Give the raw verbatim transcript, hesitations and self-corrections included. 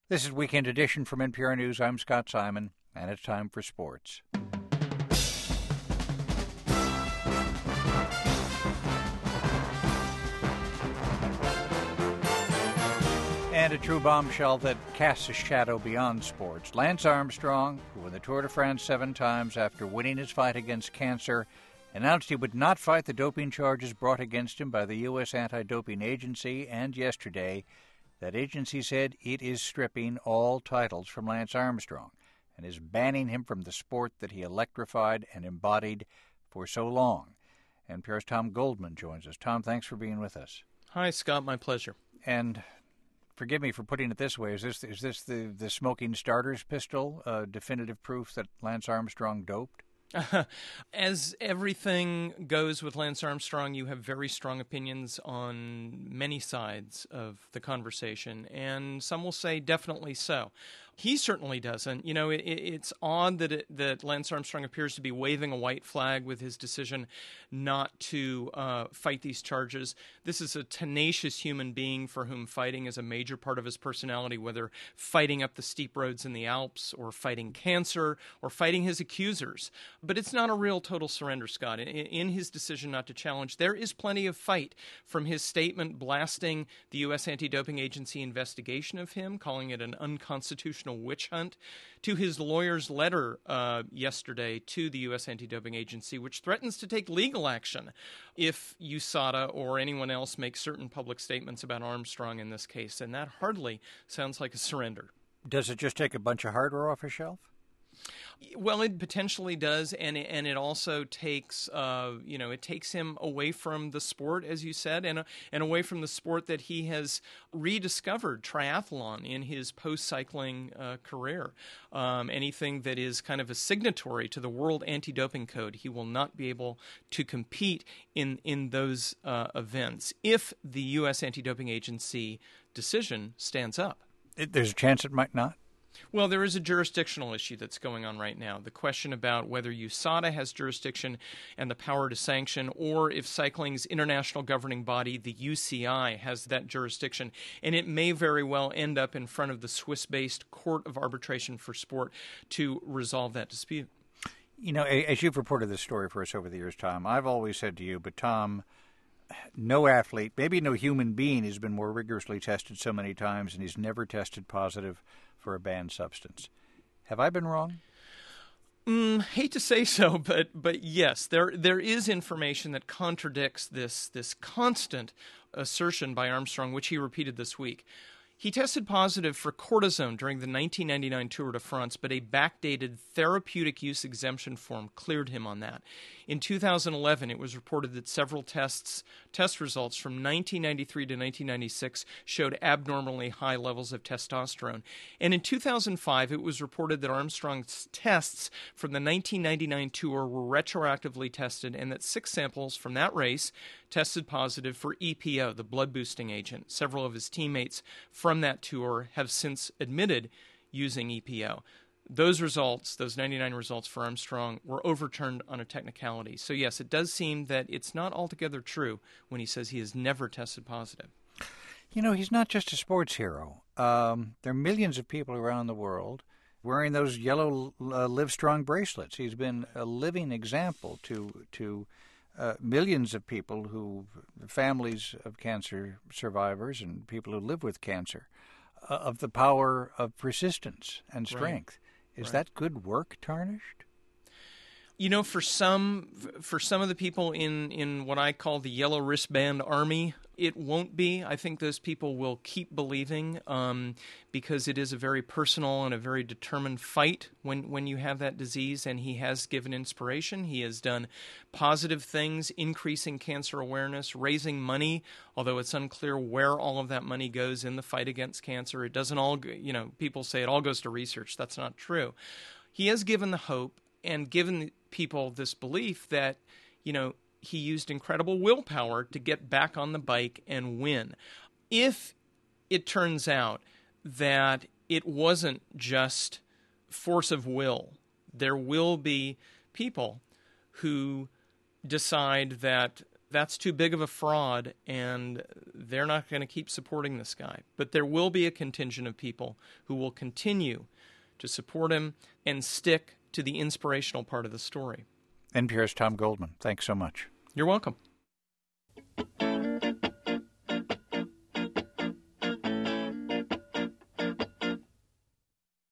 This is Weekend Edition from N P R News. I'm Scott Simon, and it's time for sports. And a true bombshell that casts a shadow beyond sports. Lance Armstrong, who won the Tour de France seven times after winning his fight against cancer, announced he would not fight the doping charges brought against him by the U S Anti-Doping Agency, and yesterday that agency said it is stripping all titles from Lance Armstrong and is banning him from the sport that he electrified and embodied for so long. N P R's Tom Goldman joins us. Tom, thanks for being with us. Hi, Scott. My pleasure. And forgive me for putting it this way. Is this is this the, the smoking starters pistol, uh, definitive proof that Lance Armstrong doped? As everything goes with Lance Armstrong, you have very strong opinions on many sides of the conversation, and some will say definitely so. He certainly doesn't. You know, it, it's odd that it, that Lance Armstrong appears to be waving a white flag with his decision not to uh, fight these charges. This is a tenacious human being for whom fighting is a major part of his personality, whether fighting up the steep roads in the Alps or fighting cancer or fighting his accusers. But it's not a real total surrender, Scott. In, in his decision not to challenge, there is plenty of fight, from his statement blasting the U S Anti-Doping Agency investigation of him, calling it an unconstitutional witch hunt, to his lawyer's letter uh, yesterday to the U S Anti-Doping Agency, which threatens to take legal action if U S A D A or anyone else makes certain public statements about Armstrong in this case. And that hardly sounds like a surrender. Does it just take a bunch of hardware off a shelf? Well, it potentially does, and it, and it also takes, uh, you know, it takes him away from the sport, as you said, and uh, and away from the sport that he has rediscovered, triathlon, in his post-cycling uh, career. Um, anything that is kind of a signatory to the World Anti-Doping Code, he will not be able to compete in in those uh, events if the U S Anti-Doping Agency decision stands up. It, there's a chance it might not? Well, there is a jurisdictional issue that's going on right now. The question about whether U S A D A has jurisdiction and the power to sanction, or if cycling's international governing body, the U C I, has that jurisdiction. And it may very well end up in front of the Swiss-based Court of Arbitration for Sport to resolve that dispute. You know, as you've reported this story for us over the years, Tom, I've always said to you, but Tom, no athlete, maybe no human being, has been more rigorously tested so many times, and he's never tested positive for a banned substance. Have I been wrong? Mm, hate to say so, but but yes, there there is information that contradicts this this constant assertion by Armstrong, which he repeated this week. He tested positive for cortisone during the nineteen ninety-nine Tour de France, but a backdated therapeutic use exemption form cleared him on that. In two thousand eleven, it was reported that several tests, test results from nineteen ninety-three to nineteen ninety-six showed abnormally high levels of testosterone. And in two thousand five, it was reported that Armstrong's tests from the nineteen ninety-nine Tour were retroactively tested, and that six samples from that race tested positive for E P O, the blood-boosting agent. Several of his teammates from that tour have since admitted using E P O. Those results, those ninety-nine results for Armstrong, were overturned on a technicality. So yes, it does seem that it's not altogether true when he says he has never tested positive. You know, he's not just a sports hero. Um, there are millions of people around the world wearing those yellow uh, Livestrong bracelets. He's been a living example to to Uh, millions of people who, families of cancer survivors and people who live with cancer, uh, of the power of persistence and strength. Right. Is right. that good work tarnished? You know, for some for some of the people in, in what I call the yellow wristband army, it won't be. I think those people will keep believing um, because it is a very personal and a very determined fight when, when you have that disease, and he has given inspiration. He has done positive things, increasing cancer awareness, raising money, although it's unclear where all of that money goes in the fight against cancer. It doesn't all, you know, people say it all goes to research. That's not true. He has given the hope and given people this belief that, you know, he used incredible willpower to get back on the bike and win. If it turns out that it wasn't just force of will, there will be people who decide that that's too big of a fraud, and they're not going to keep supporting this guy. But there will be a contingent of people who will continue to support him and stick to the inspirational part of the story. N P R's Tom Goldman, thanks so much. You're welcome.